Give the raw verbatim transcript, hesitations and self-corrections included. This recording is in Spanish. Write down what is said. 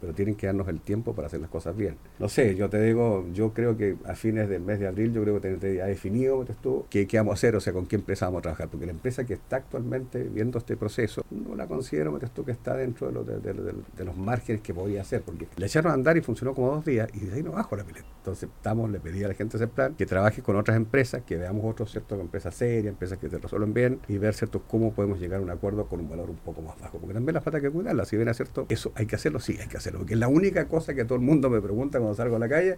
pero tienen que darnos el tiempo para hacer las cosas bien. No sé, yo te digo, yo creo que a fines del mes de abril, yo creo que tenemos ya definido esto, qué, qué vamos a hacer, o sea, con qué empresa vamos a trabajar, porque la empresa que está actualmente viendo este proceso, no la considero esto que está dentro de, lo, de, de, de, de los márgenes que podría hacer, porque le echaron a andar y funcionó como dos días, y de ahí no bajo la pileta. Entonces, estamos, le pedí a la gente de ese plan que trabaje con otras empresas, que veamos otros, ¿cierto?, empresas serias, empresas que te resuelven bien, y ver, ¿cierto?, cómo podemos llegar a un acuerdo con un valor un poco más bajo, porque también las patas hay que cuidarlas, si bien es cierto, eso hay que hacerlo, sí, hay que hacerlo, porque es la única cosa que todo el mundo me pregunta cuando salgo a la calle,